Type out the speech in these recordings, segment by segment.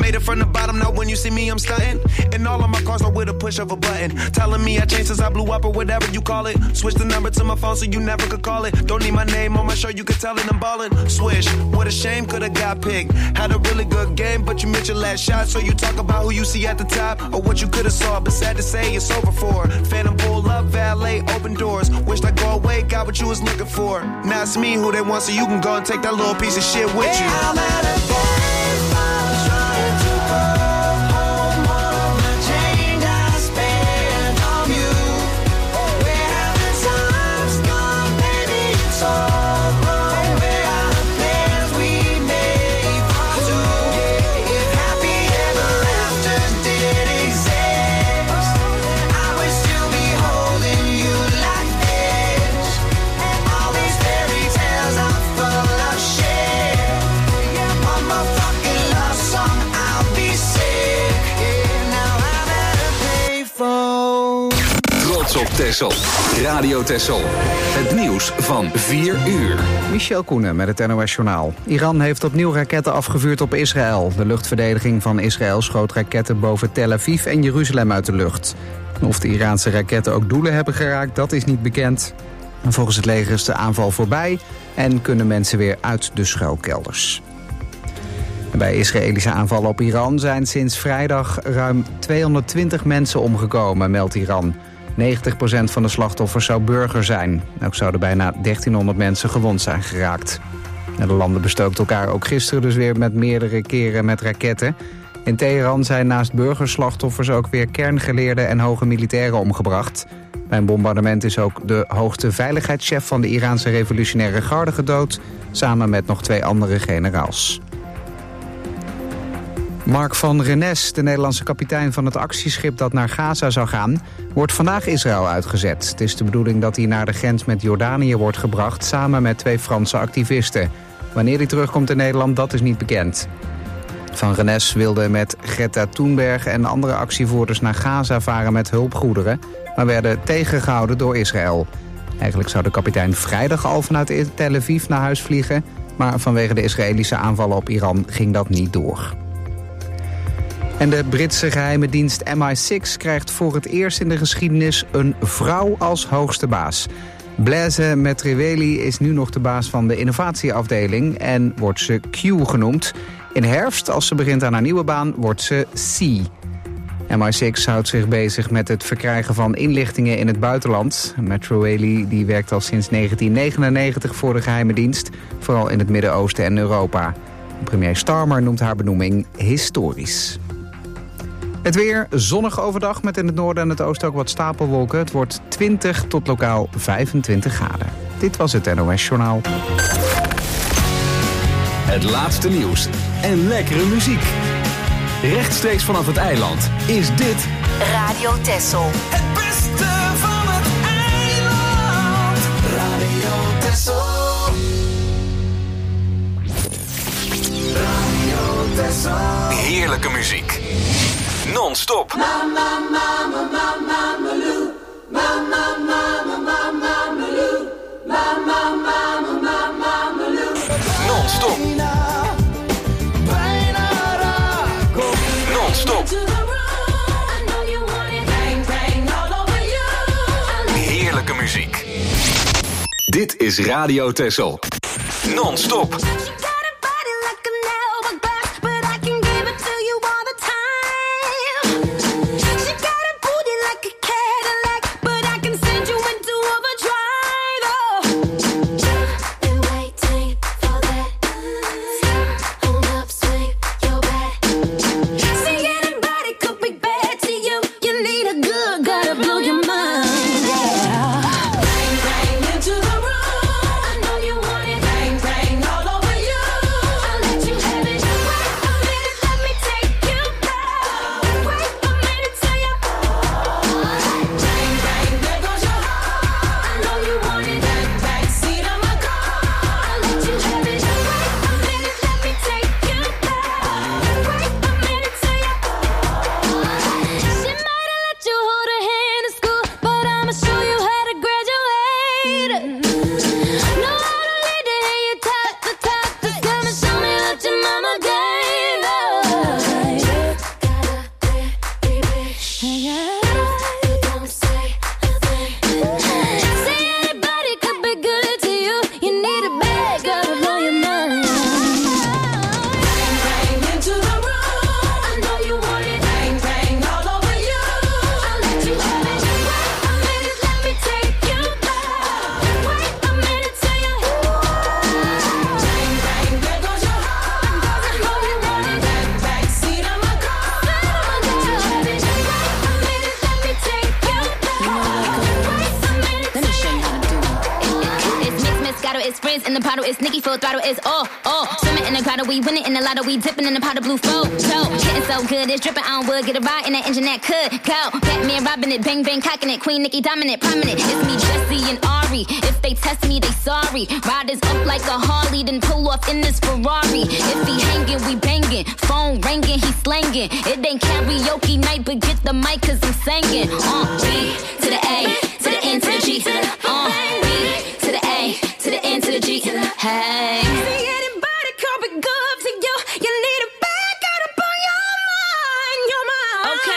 made it from the bottom, now when you see me, I'm stunting. And all of my cars are with a push of a button. Telling me I changed since I blew up or whatever you call it. Switch the number to my phone so you never could call it. Don't need my name on my shirt, you can tell it I'm ballin'. Swish, what a shame, could've got picked. Had a really good game, but you missed your last shot. So you talk about who you see at the top or what you could've saw. But sad to say, it's over for. Phantom pull up, valet, open doors. Wished I go away, got what you was looking for. Now it's me who they want, so you can go and take that little piece of shit with you. I'm at a baseball trying to go home. All of my change I spent on you. Where have the times gone, baby? It's all wrong. Where are the plans we made for two? If happy ever after did exist, I would still be holding you like this. And all these fairy tales are full of shit. One more fucking love song, I'll be sick. Now I'm at a payphone. Trots op Texel. Radio Texel. Het nieuws van 4 uur. Michel Koenen met het NOS-journaal. Iran heeft opnieuw raketten afgevuurd op Israël. De luchtverdediging van Israël schoot raketten boven Tel Aviv en Jeruzalem uit de lucht. Of de Iraanse raketten ook doelen hebben geraakt, dat is niet bekend. Volgens het leger is de aanval voorbij en kunnen mensen weer uit de schuilkelders. Bij Israëlische aanvallen op Iran zijn sinds vrijdag ruim 220 mensen omgekomen, meldt Iran. 90% van de slachtoffers zou burger zijn. Ook zouden bijna 1300 mensen gewond zijn geraakt. De landen bestookten elkaar ook gisteren dus weer met meerdere keren met raketten. In Teheran zijn naast burgerslachtoffers ook weer kerngeleerden en hoge militairen omgebracht. Bij een bombardement is ook de hoogste veiligheidschef van de Iraanse revolutionaire garde gedood, samen met nog 2 andere generaals. Mark van Rennes, de Nederlandse kapitein van het actieschip dat naar Gaza zou gaan, wordt vandaag Israël uitgezet. Het is de bedoeling dat hij naar de grens met Jordanië wordt gebracht, samen met 2 Franse activisten. Wanneer hij terugkomt in Nederland, dat is niet bekend. Van Rennes wilde met Greta Thunberg en andere actievoerders naar Gaza varen met hulpgoederen, maar werden tegengehouden door Israël. Eigenlijk zou de kapitein vrijdag al vanuit Tel Aviv naar huis vliegen, maar vanwege de Israëlische aanvallen op Iran ging dat niet door. En de Britse geheime dienst MI6 krijgt voor het eerst in de geschiedenis een vrouw als hoogste baas. Blaise Metreveli is nu nog de baas van de innovatieafdeling en wordt ze Q genoemd. In herfst, als ze begint aan haar nieuwe baan, wordt ze C. MI6 houdt zich bezig met het verkrijgen van inlichtingen in het buitenland. Metreveli die werkt al sinds 1999 voor de geheime dienst, vooral in het Midden-Oosten en Europa. Premier Starmer noemt haar benoeming historisch. Het weer zonnig overdag met in het noorden en het oosten ook wat stapelwolken. Het wordt 20 tot lokaal 25 graden. Dit was het NOS Journaal. Het laatste nieuws en lekkere muziek. Rechtstreeks vanaf het eiland is dit Radio Texel. Het beste van het eiland. Radio Texel. Radio Texel. heerlijke muziek. Non-stop. Mama, mama, mama, Malou. Mama, mama, mama, Malou. Mama, mama, mama, Malou. Non-stop. Non-stop. Heerlijke muziek. Dit is Radio Texel. Non-stop. in the bottle, it's Nicki full throttle, it's swimming in the grotto, we winning in the lotto, we dipping in the pot of blue flow. Getting so good, it's dripping on wood, get a ride in that engine that could go. Batman robbing it, bang bang cocking it, Queen Nicki dominant, prominent. It's me, Jesse and Ari. If they test me, they sorry. Riders up like a Harley, then pull off in this Ferrari. If he hanging, we banging. Phone ringing, he slanging. It ain't karaoke night, but get the mic 'cause I'm singing. B to the A, to the N to the G. B to the A, to the N to the G. Hey. See anybody coming good to you? You need a back out up on your mind, your mind. Okay.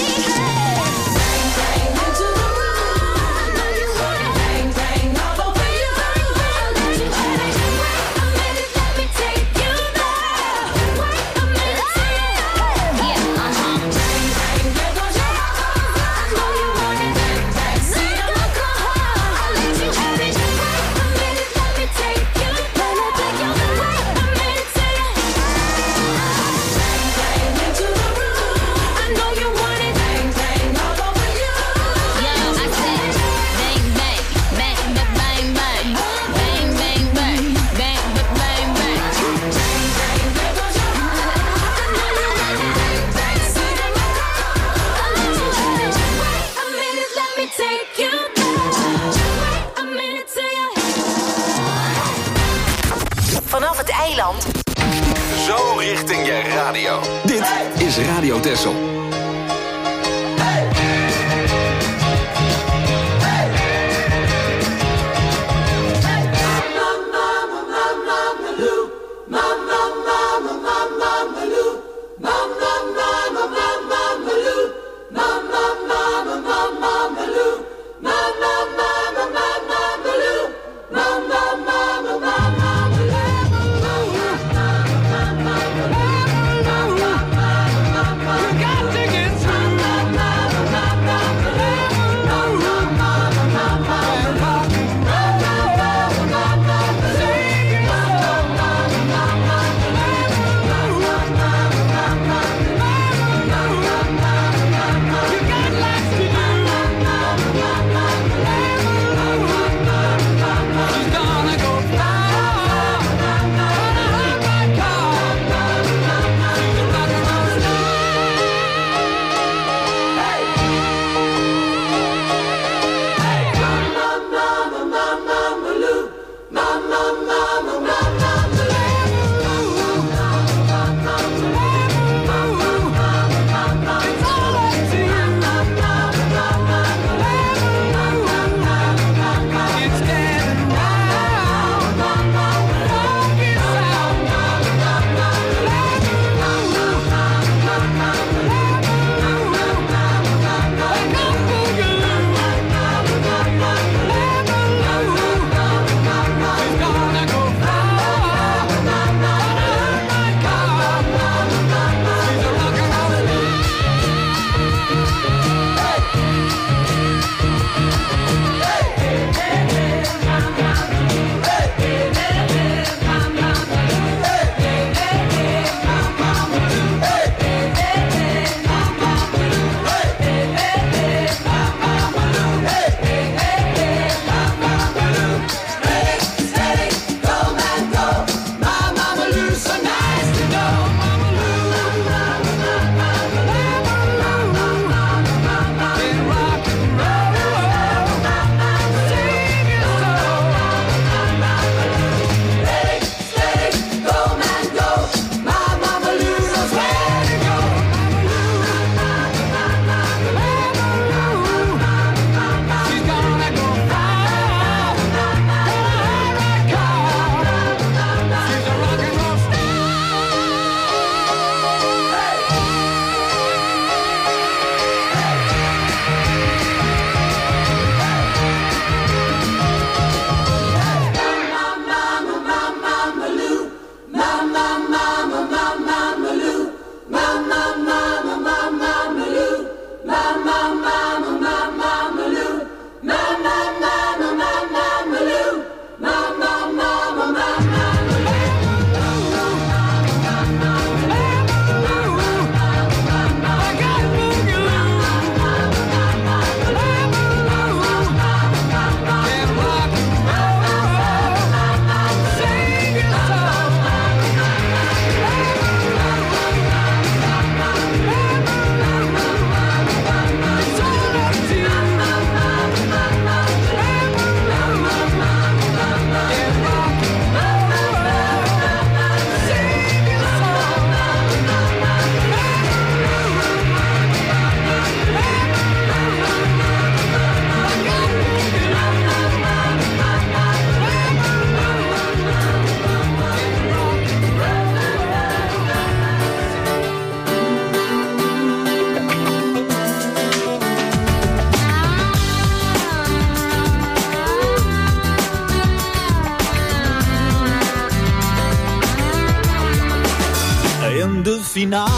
Vanaf het eiland. Zo richting je radio. Dit is Radio Texel. You got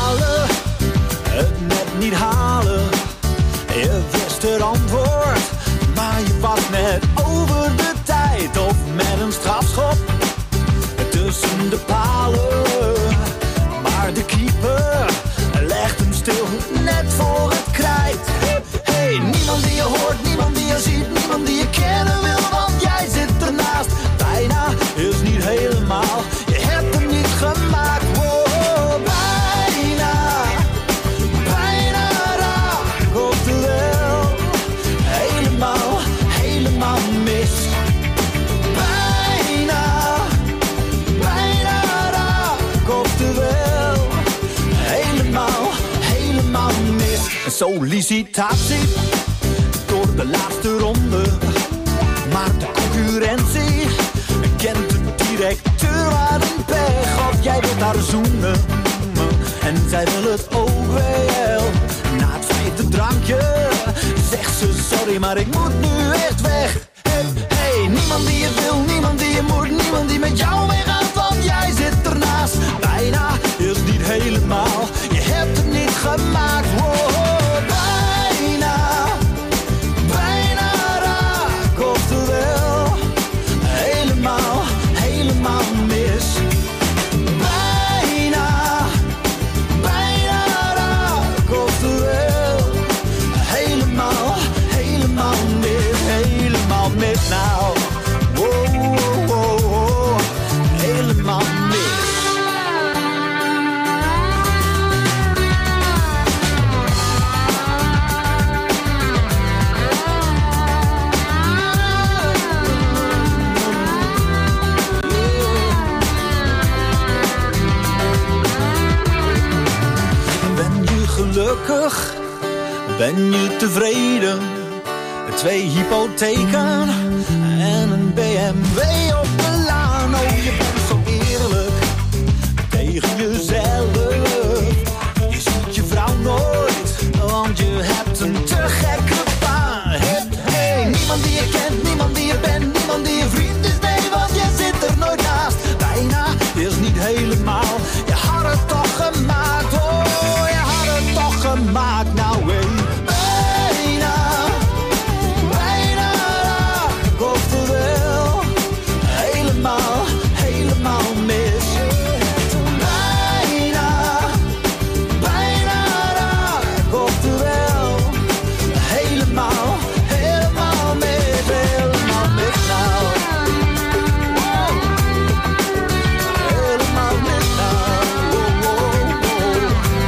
falen, het net niet halen. Je wist het antwoord, maar je was net over de tijd. Of met een strafschop tussen de palen. Maar de keeper legt hem stil, net voor het krijt. Hey, niemand die je hoort, niemand die je ziet, niemand die je kennen wil, want jij zit ernaast. Bijna is niet helemaal, je hebt hem niet gemaakt. Wow, bijna, bijna raak, oftewel, helemaal, helemaal mis. Bijna, bijna raak, oftewel, helemaal, helemaal mis. Een sollicitatie door de laatste ronde, maar de concurrentie kent de directeur aan een pech. Of jij wilt haar zoenen en zij wil het ook wel. Na het vijfde drankje zegt ze sorry, maar ik moet nu echt weg. Hey, hey, niemand die je wil, niemand die je moet, niemand die met jou meegaat, want jij zit ernaast. Bijna is niet helemaal, je hebt het niet gemaakt. Wow, bijna, bijna raak, oftewel, helemaal, helemaal mis. Bijna, bijna raak, oftewel, helemaal, helemaal mis. Helemaal mis nou. Wow, wow, wow, wow. Helemaal mis. Gelukkig, ben je tevreden? 2 hypotheken en een BMW op de laan. Oh, je bent zo eerlijk tegen jezelf. Je ziet je vrouw nooit, want je hebt een te gekke baan. Hey, hey, niemand die je kent, niemand die je bent, niemand die je vriend is. Nee, want je zit er nooit naast. Bijna is niet helemaal, je had het toch gemaakt. Oh, gemaakt nou een bijna, bijna raak, oftewel, helemaal, helemaal mis. Bijna, bijna raak, oftewel, helemaal, helemaal mis, helemaal mis nou. Wow. Helemaal mis nou. Wow, wow, wow.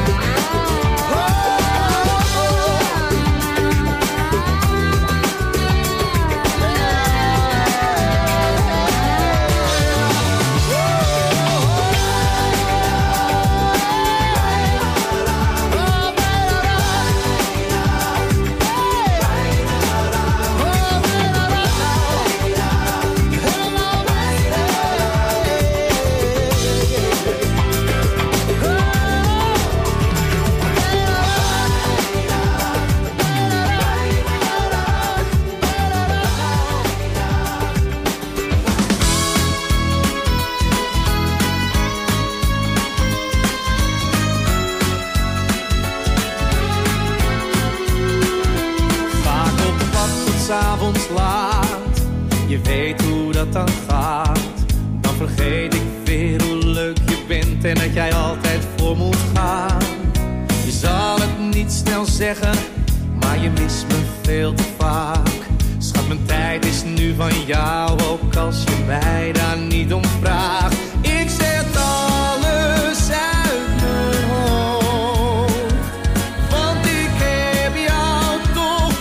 S'avonds laat, je weet hoe dat dan gaat. Dan vergeet ik weer hoe leuk je bent en dat jij altijd voor moet gaan. Je zal het niet snel zeggen, maar je mist me veel te vaak. Schat, mijn tijd is nu van jou, ook als je mij daar niet om vraagt. Ik zet alles uit mijn hoofd, want ik heb jou toch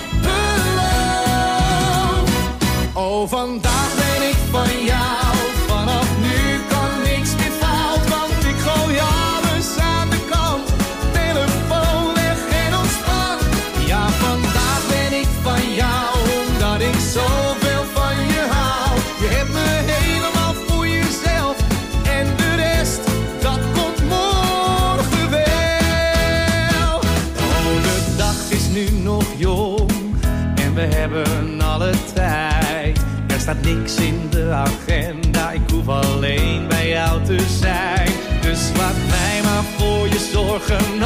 beloofd. Oh, vandaag ben ik van jou, vanaf nu kan niks meer fout, want ik gooi alles aan de kant. Telefoon en geen ontspan. Ja, vandaag ben ik van jou, omdat ik zoveel van je hou. Je hebt me helemaal voor jezelf en de rest, dat komt morgen wel. Oh, de dag is nu nog jong en we hebben alle tijd. Er staat niks in de agenda, ik hoef alleen bij jou te zijn. Dus laat mij maar voor je zorgen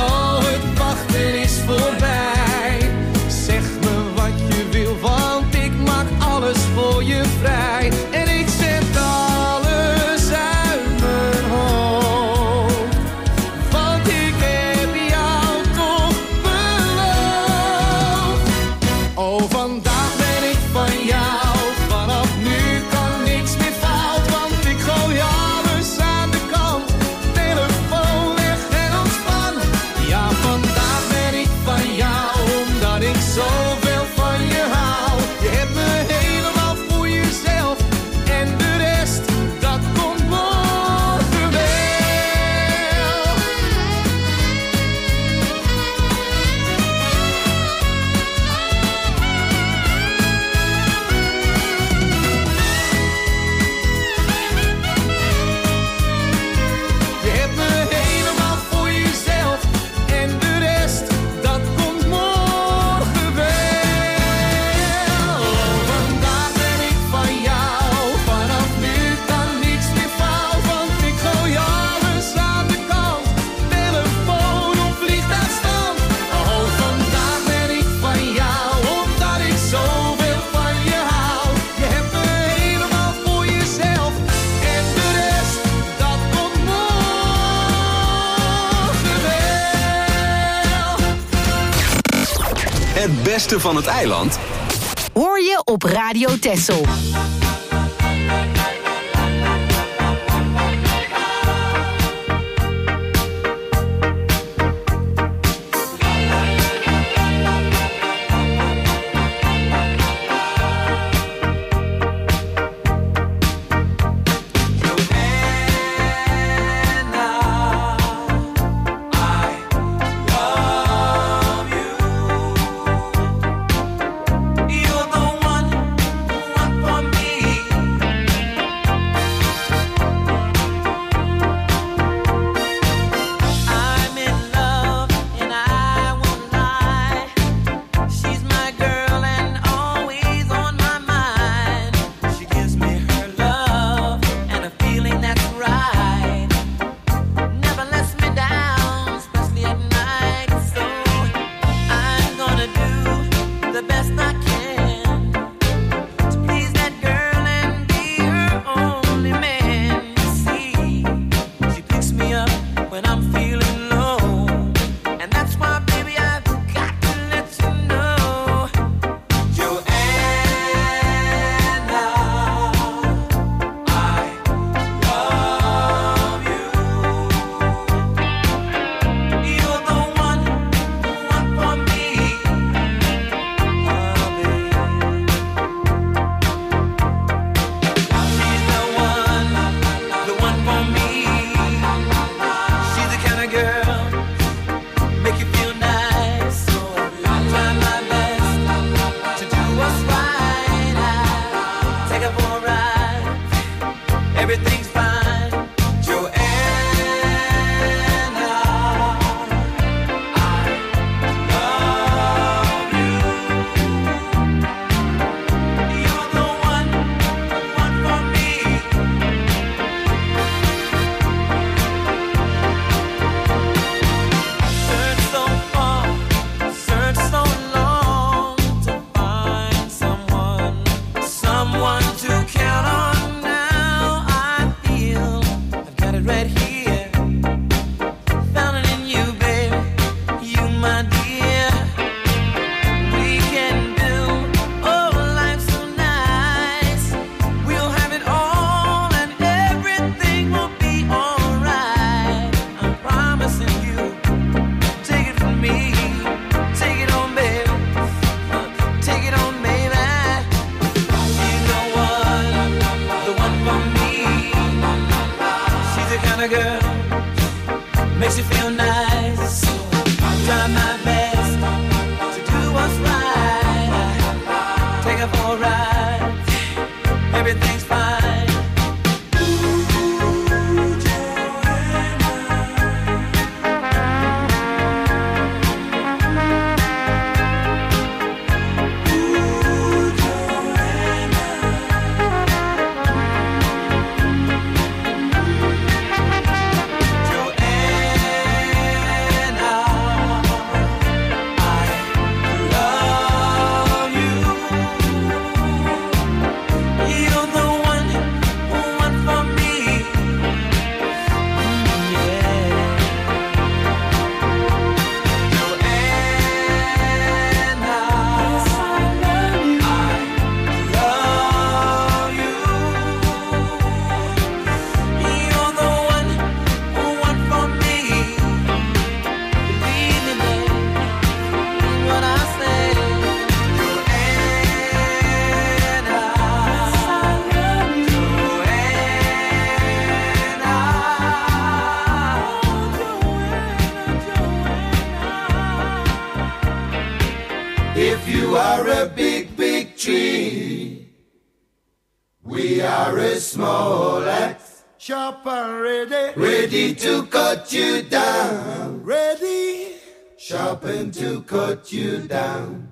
Het beste van het eiland hoor je op Radio Texel. If you are a big, big tree, we are a small axe, sharp and ready, ready to cut you down, ready, sharpened to cut you down.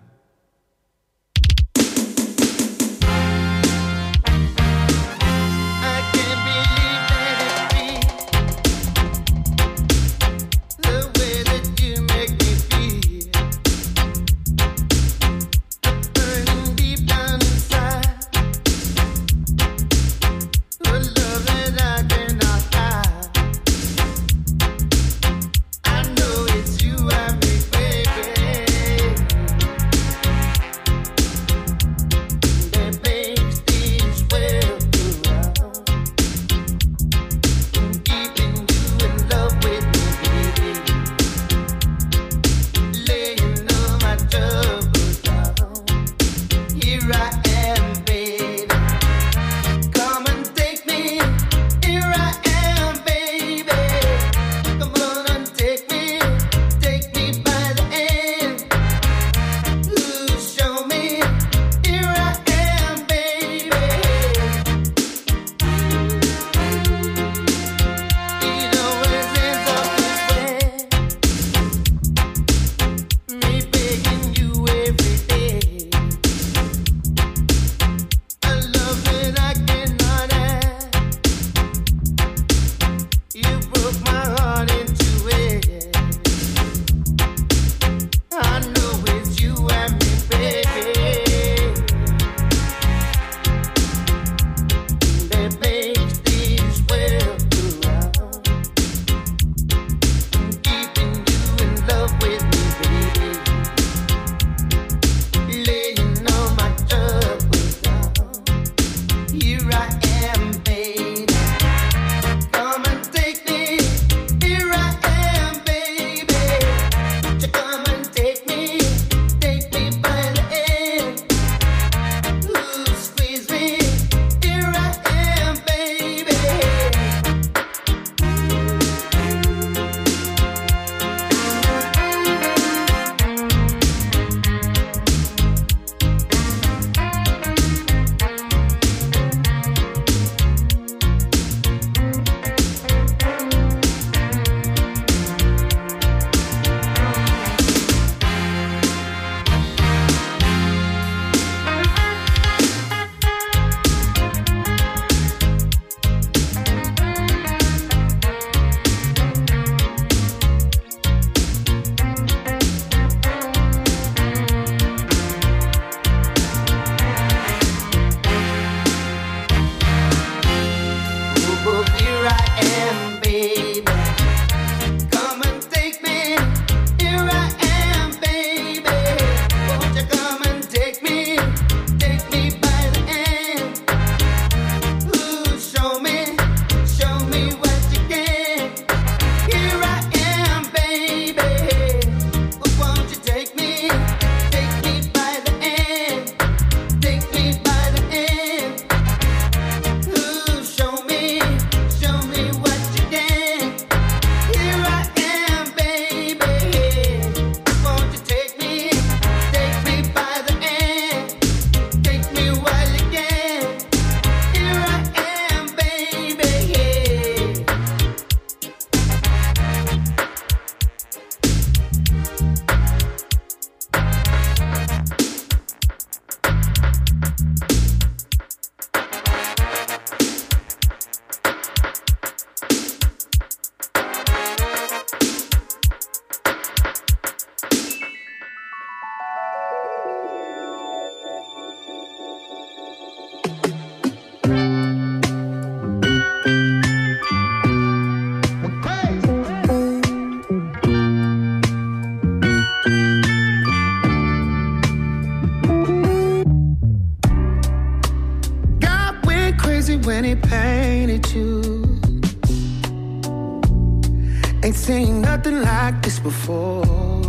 before.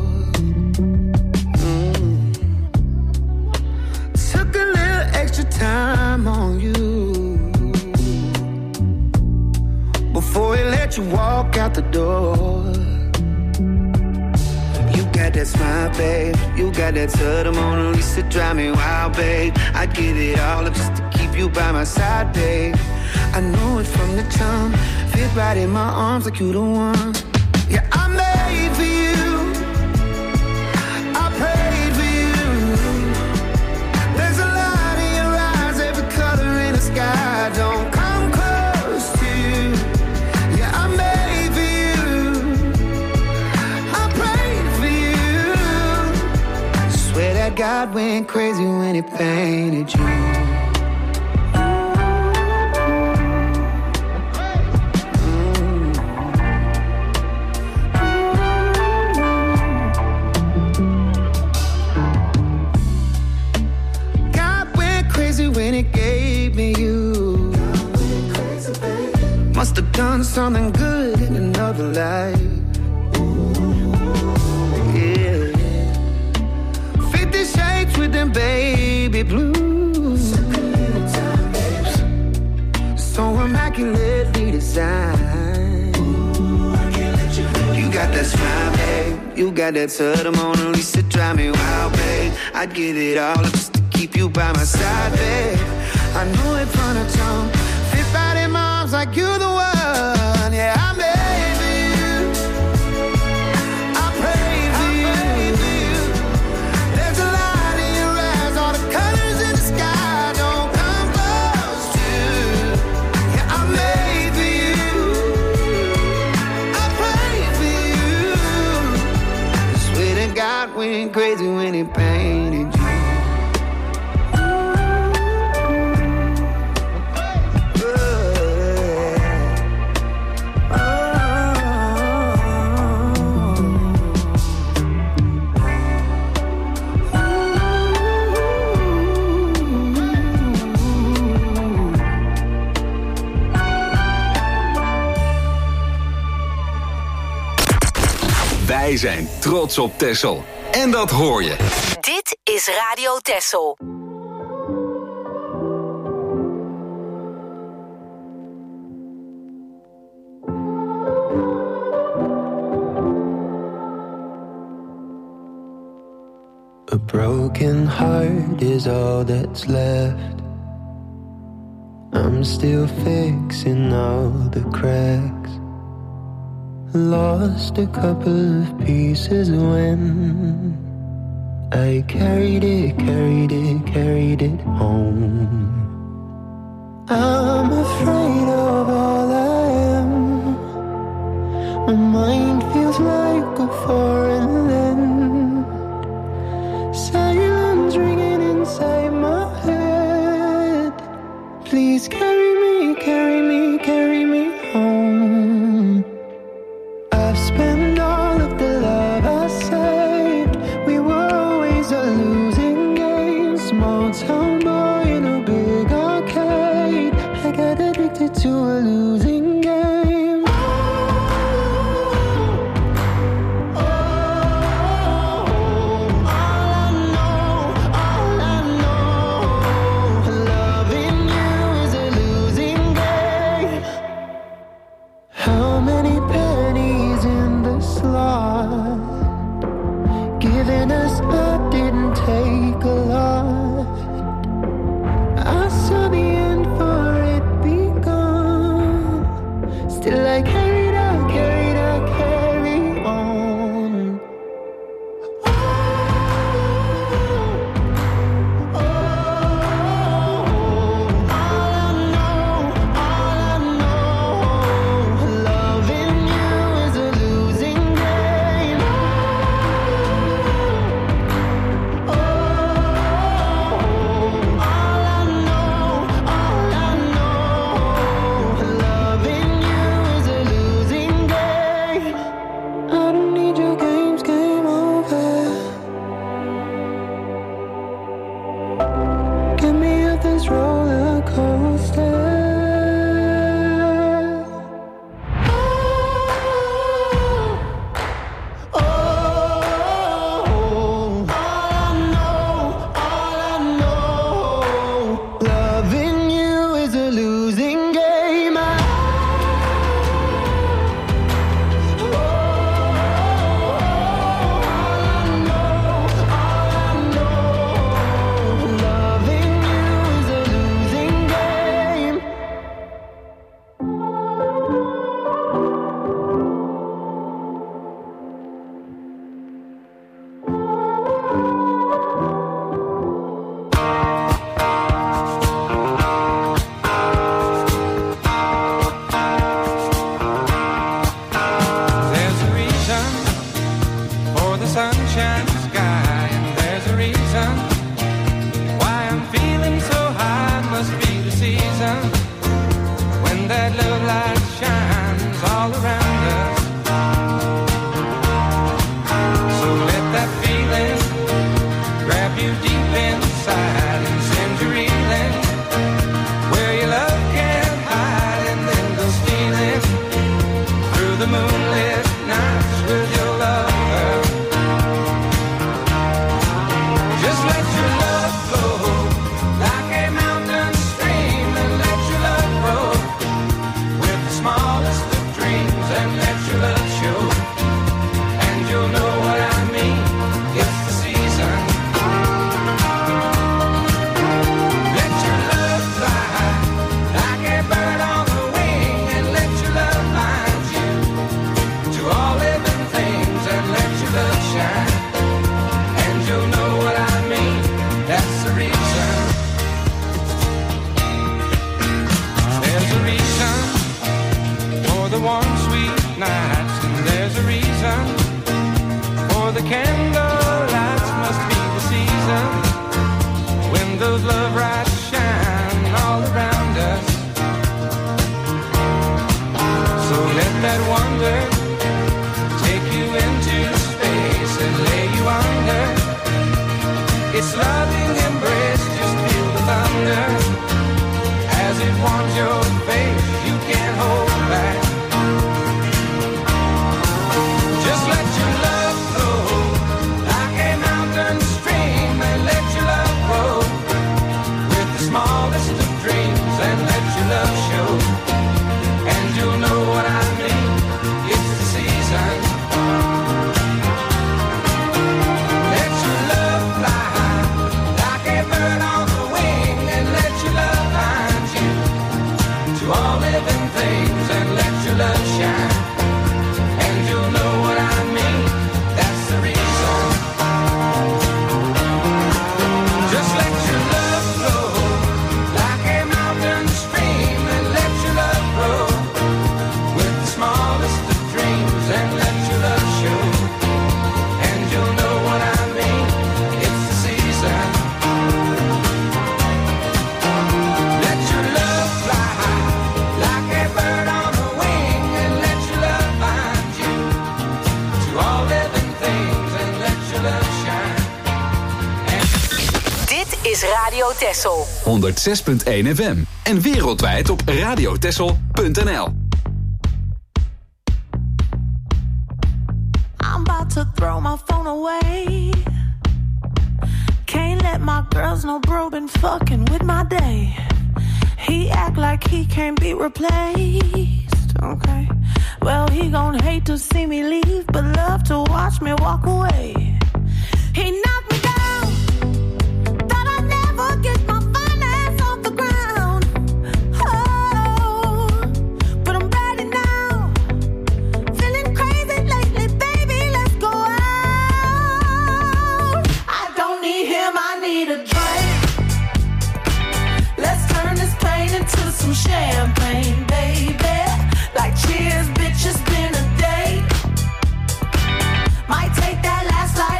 Took a little extra time on you before he let you walk out the door. You got that smile, babe. You got that to the Mona Lisa, drive me wild, babe. I'd give it all up just to keep you by my side, babe. I know it from the jump. Fit right in my arms like you the one. Yeah, I made for you. I prayed for you. There's a light in your eyes, every color in the sky. Don't come close to you. Yeah, I made for you. I prayed for you. Swear that God went crazy when he painted you. Must have done something good in another life. Yeah. 50 shades with them baby blues. So immaculately designed. You got that smile, babe. You got that to the Mona Lisa, drive me wild, babe. I'd give it all up just to keep you by my side, babe. I know it from the jump. Fit right in my arms like you're the one. Yeah, I made for you. I prayed for you. There's a light in your eyes, all the colors in the sky. Don't come close to. Yeah, I made for you. I prayed for you. I swear that God went crazy when he painted you. Wij zijn trots op Texel. En dat hoor je. Dit is Radio Texel. A broken heart is all that's left. I'm still fixing all the cracks. Lost a couple of pieces when I carried it home. I'm afraid of all I am. My mind feels like a foreign land. Silence ringing inside my head. Please carry me home. I've spent all of the love I saved. We were always a losing game. Small town boy in a big arcade. I got addicted to a losing game. All I know, loving you is a losing game. How many pennies in the slot? Giving us up didn't take a lot. I saw the end for it begun. Still I carried on. All I know, loving you is a losing game. sunshine sky, and there's a reason why I'm feeling so high. Must be the season when that love light shines all around us. So let that feeling grab you deep inside and send you reeling where your love can't hide, and then go stealing through the moonlit nights with your lover. Just let your love flow like a mountain stream, and let your love grow with the smallest of dreams, and let your love show, and you'll know what I mean. It's the season. Let your love fly like a bird on the wing, and let your love find you to all living things, and let your love shine, and you'll know what I mean. That's the reason. There's a reason for the warm, sweet nights, and there's a reason for the candle lights. Must be the season when those love lights shine all around us. So let that wonder take you into space and lay you under its loving embrace. Just feel the thunder as it warms your face. You can't hold back. Just let your love flow like a mountain stream, and let your love grow with the smallest of dreams, and let your love show, and you'll know what I mean. It's the season. Let your love fly like a bird on the wing, and let your love find you to all living things, and let your love shine, and you'll know what I mean. That's the reason. Just let your love flow like a mountain stream, and let your love grow with the smallest of dreams, and let your love show, and you'll know what I mean. It's the season. Let your love fly like a bird on the wing, and let your love find you to all living things, and let your love shine. Dit is Radio Texel. 106.1 FM. En wereldwijd op radiotexel.nl. I'm about to throw my phone away. Can't let my girls know bro been fucking with my day. He act like he can't be replaced. Okay, well he gon' hate to see me leave, but love to watch me walk away. He knocked me down, thought I'd never get my finance off the ground. Oh, but I'm ready now. Feeling crazy lately, baby, let's go out. I don't need him, I need a drink. Let's turn this pain into some champagne, baby. Like cheers, bitch, it's been a day. Might take that last life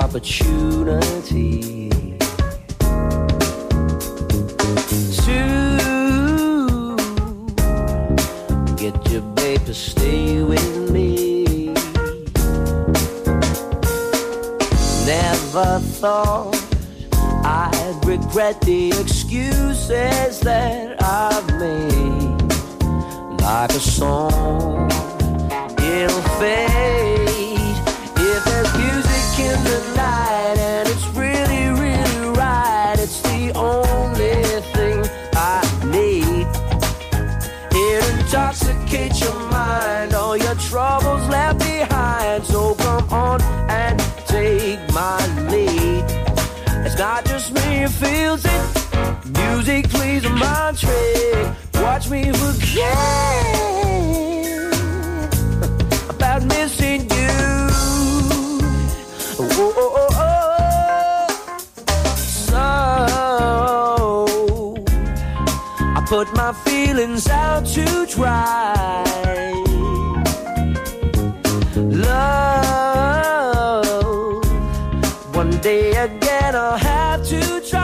opportunity to get your babe to stay with me. Never thought I'd regret the excuses that I've made. Like a song, it'll fade. If there's music in the night and it's really, really right, it's the only thing I need. It intoxicates your mind, all your troubles left behind. So come on and take my lead. It's not just me who feels it. Music plays a mind trick. Watch me forget about missing you. Oh, oh, oh, oh. So I put my feelings out to dry. Love, one day again I'll have to try.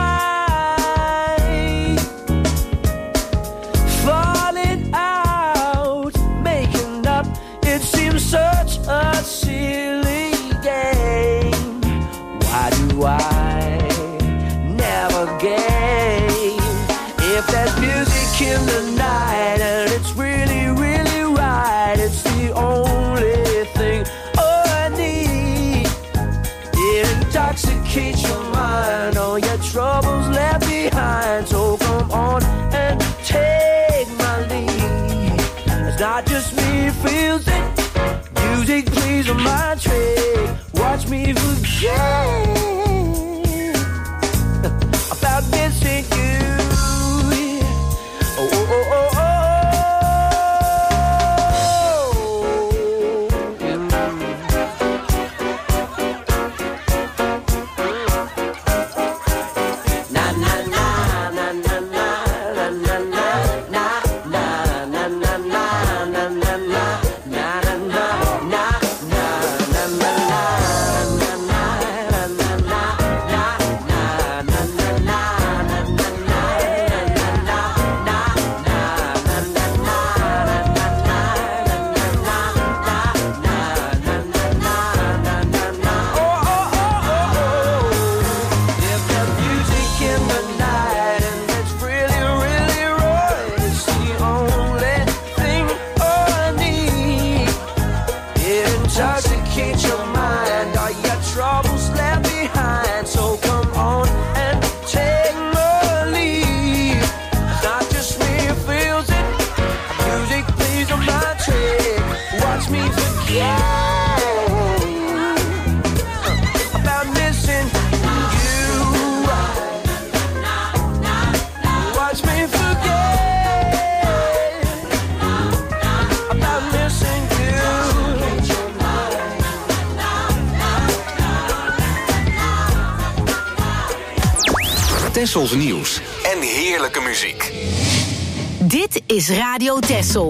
Falling out, making up, it seems such a silly game. Why do I never gain? If there's music in the night and it's really, really right, it's the only thing I need. It intoxicates your mind, all your troubles left behind. So come on and take my lead. It's not just me who feels it. Music plays on my trick. Watch me forget about missing you. Oh, oh, oh, oh, oh. Na na na na na na na na na na na na na na na na. Intoxicate your mind, all your troubles left behind. So come on and take my lead. It's not just me who feels it. Music plays on my trick. Watch me forget about missing you. Watch me forget about missing you. Tessels nieuws en heerlijke muziek. Dit is Radio Tessel.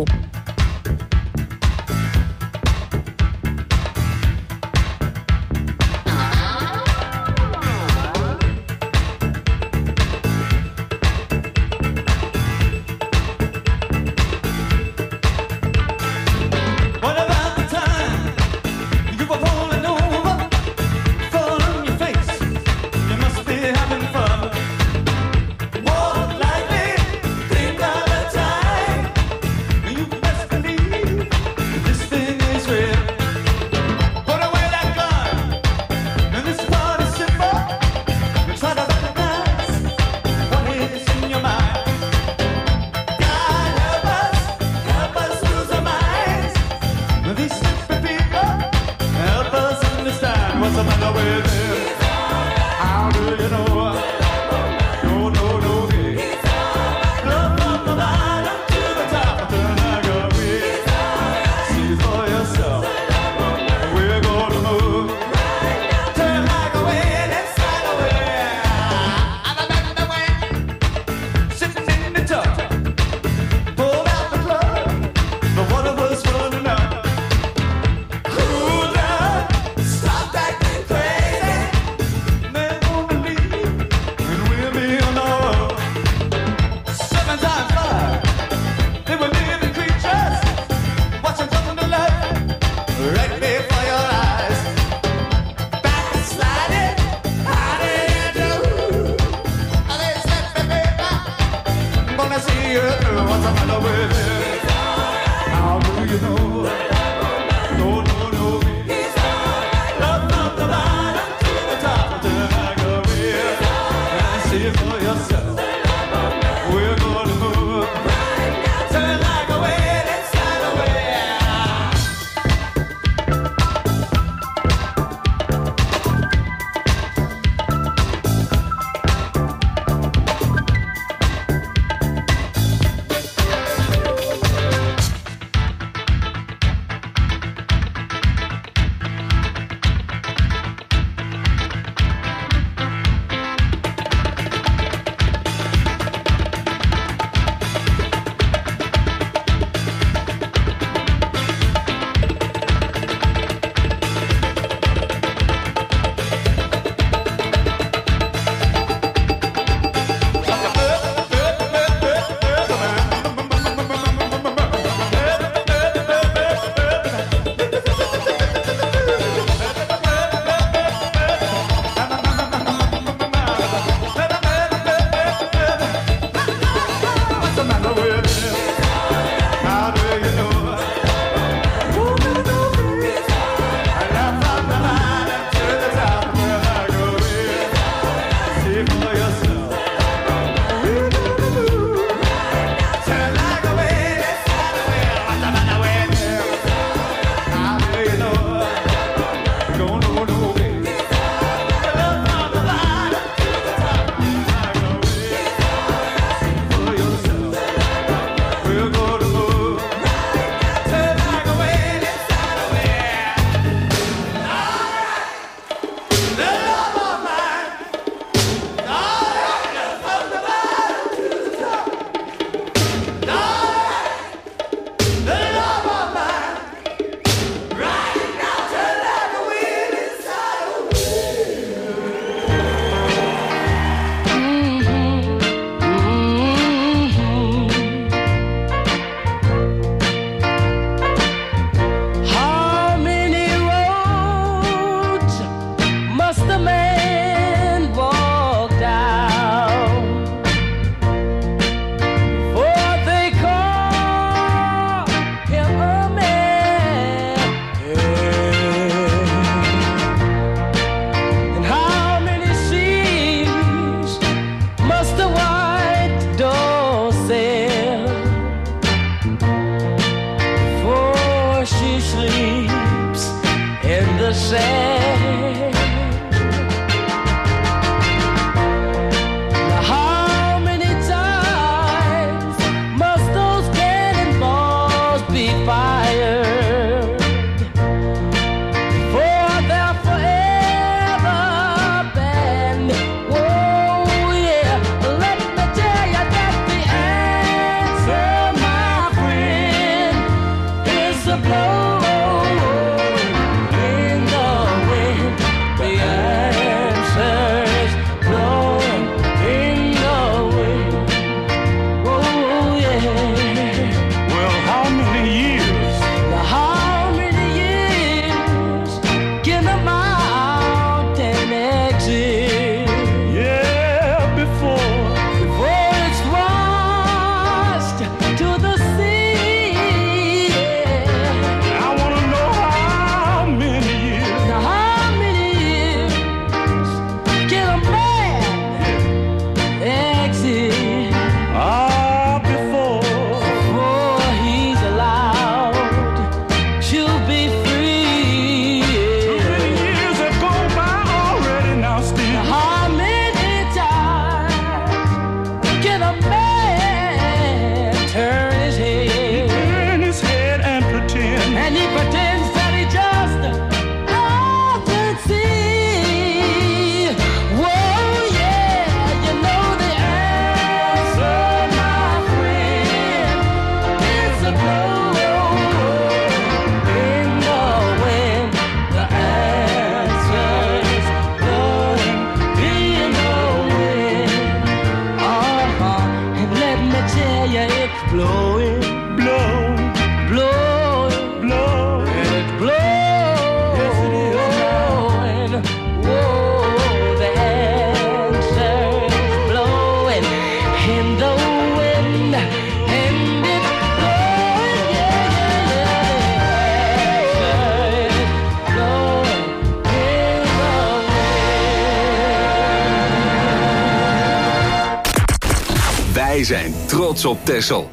Stop acting crazy. Wij zijn trots op Texel.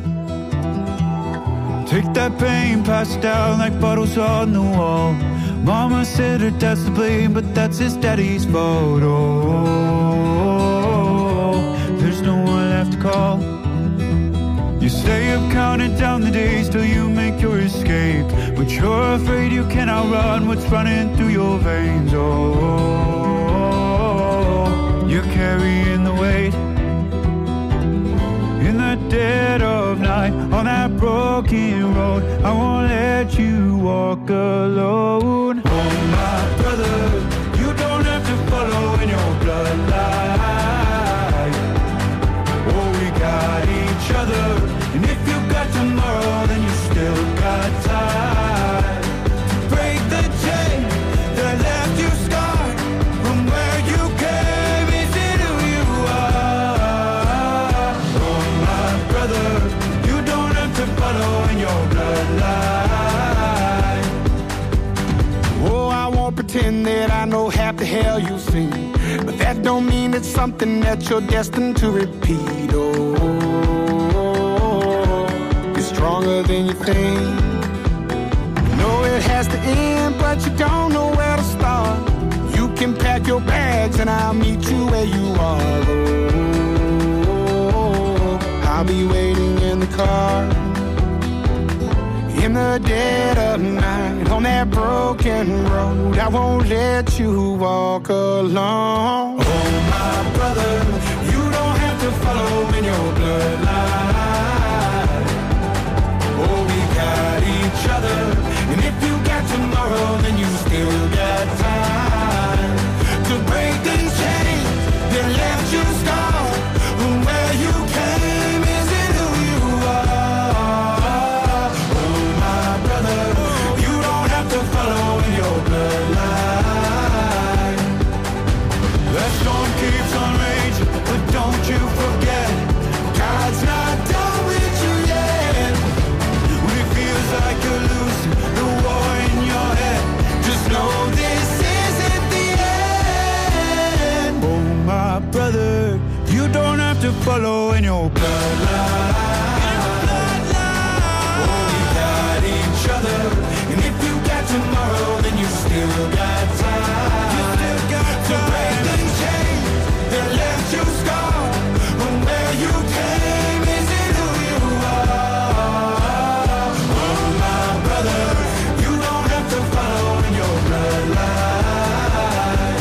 Take that pain, pass it down like bottles on the wall. Mama said her dad's to blame, but that's his daddy's fault. Oh, there's no one left to call. You stay up counting down the days till you make your escape, but you're afraid you cannot run what's running through your veins. Oh, you're carrying the weight in the dead of night on that broken road. I won't let you walk alone. Oh my brother, you don't have to follow in your bloodline. Oh, we got each other, and if you got tomorrow, then you still got time to break the chain that left you scarred from where you came. Is it who you are? Oh my brother, you don't have to follow in your bloodline. Oh, I won't pretend that I know half the hell you've seen, but that don't mean it's something that you're destined to repeat. Oh, you're stronger than you think. You know it has to end, but you don't know where to start. You can pack your bags and I'll meet you where you are. Oh, I'll be waiting in the car in the dead of night on that broken road. I won't let you walk alone. Oh my brother, you don't have to follow in your bloodline. Oh, we got each other, and if you got tomorrow, then you still got time to break these chains that left you scarred from where you came. Is it who you are? Oh my brother, you don't have to follow in your bloodline. The storm keeps on raging, but don't you forget, God's not done with you yet. When it feels like you're losing the war in your head, just know this isn't the end. Oh my brother, you don't have to follow in your bloodline. Oh, we got each other, and if you got tomorrow, then you still got time. You still got to break the chains that left you scarred from where you came. Is it who you are? Oh my brother, you don't have to follow in your bloodline.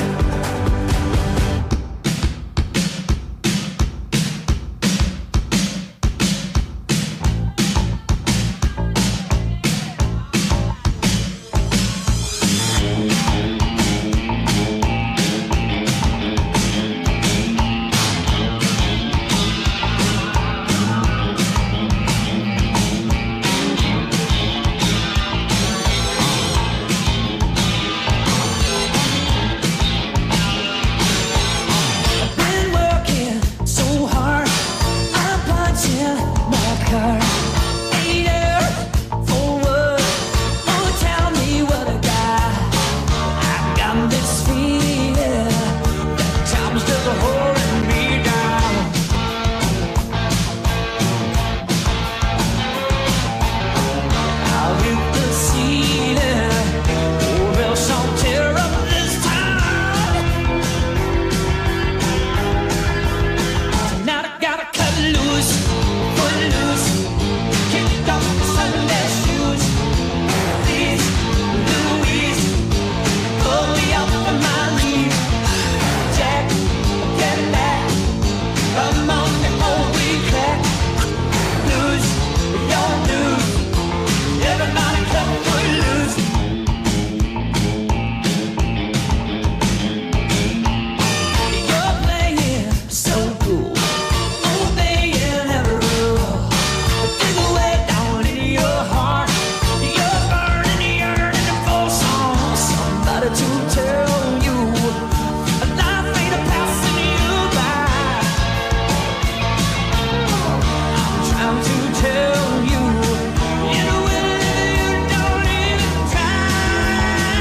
Been working so hard, I'm punching my card. Ain't there for what? Oh, tell me what I got. I got this feeling that time's just holding me down. I'll hit the ceiling, or else I'll tear up this time. Tonight I gotta cut loose, put loose, kick off the Sunday shoes. Please, Louise, pull me up from my knees. Jack, get back, come on before we crack. Lose, don't lose, everybody cut foot loose. You're playing so cool, obeying every rule. But dig away down in your heart, you're burning, yearning for somebody to tell you life ain't a passing you by. I'm trying to tell you in a way you don't even try.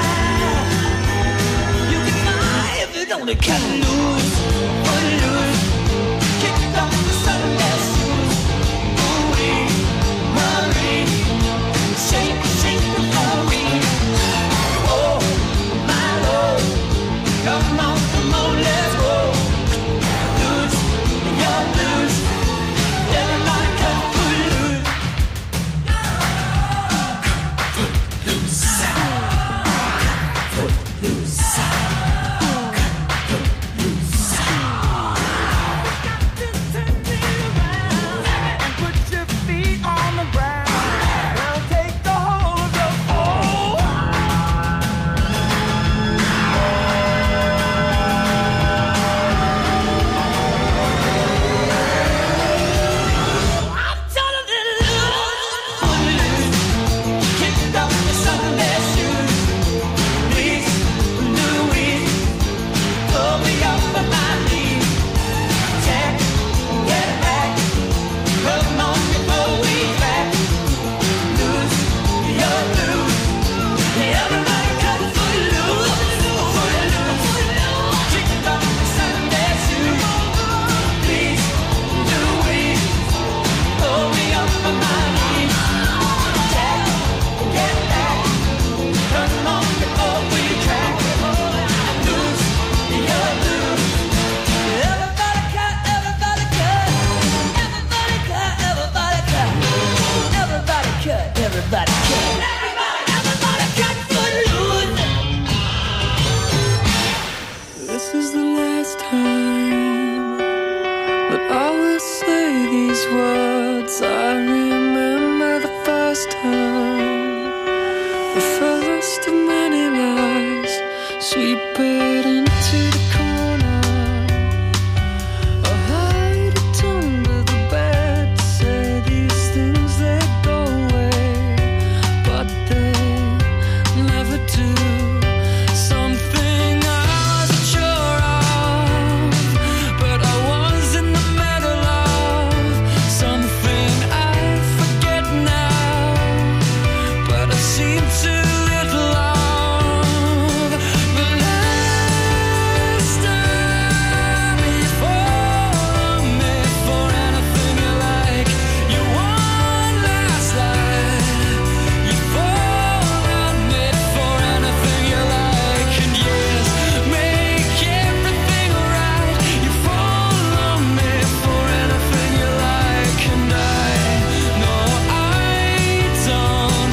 You can fly if you only cut loose, put loose, kick off the sun. first of many lies, sweep it into the corner. I hide it under the bed, say these things they go away, but they never do. Something I wasn't sure of, but I was in the middle of. Something I forget now, but I seem to little of. The last time you fall on me for anything you like, you won last night. You fall on me for anything you like, and yes, make everything right. You fall on me for anything you like, and I know I don't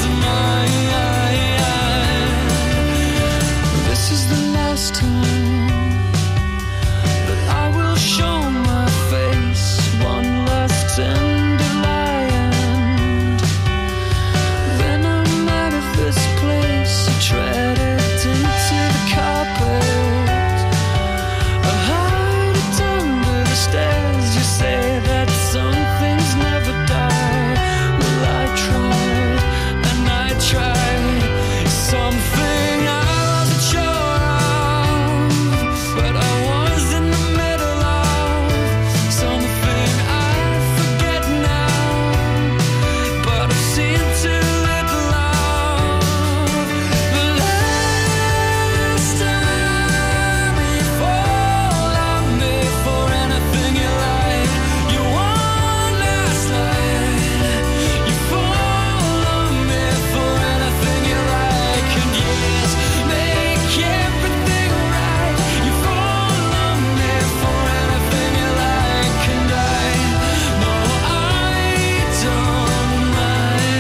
mind. This is the last time that I will show my face. One last tender lie, and then I'm out of this place. I tread it into the carpet. I hide it under the stairs. You say that some things never die. Well, I tried and I tried. Something I wasn't sure of, but I was in the middle of. Something I forget now, but I've seen too little of. The last time you fall on me for anything you like, you won last night. You fall on me for anything you like, and yes, make everything right. You fall on me for anything you like, and I know I don't mind.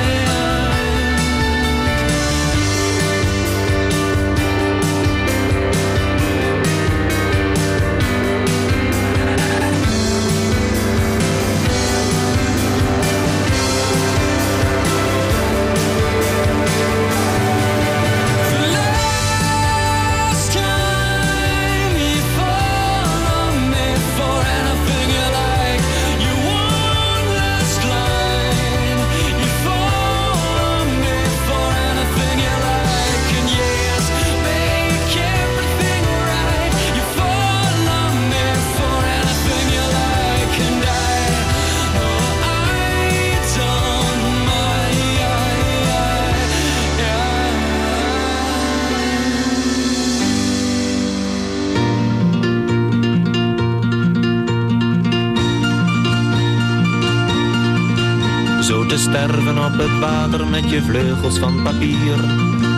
The last time you fall on me for anything you like, you won last line. You fall on me for anything you like, and yes, make everything right. You fall on me for anything you like, and I know I don't mind. Zo te sterven op het water met je vleugels van papier.